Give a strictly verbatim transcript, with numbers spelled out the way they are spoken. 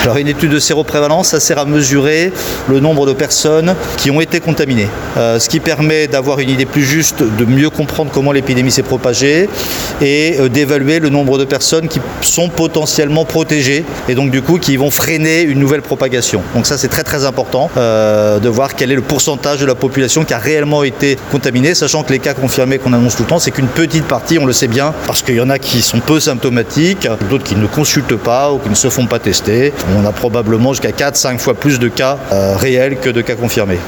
Alors une étude de séroprévalence, ça sert à mesurer le nombre de personnes qui ont été contaminées, euh, ce qui permet d'avoir une idée plus juste, de mieux comprendre comment l'épidémie s'est propagée et euh, d'évaluer le nombre de personnes qui sont potentiellement protégées et donc du coup qui vont freiner une nouvelle propagation. Donc ça c'est très très important euh, de voir quel est le pourcentage de la population qui a réellement été contaminée, sachant que les cas confirmés qu'on annonce tout le temps, c'est qu'une petite partie, on le sait bien, parce qu'il y en a qui sont peu symptomatiques, d'autres qui ne consultent pas ou qui ne se font pas tester. On a probablement jusqu'à quatre à cinq fois plus de cas euh, réels que de cas confirmés.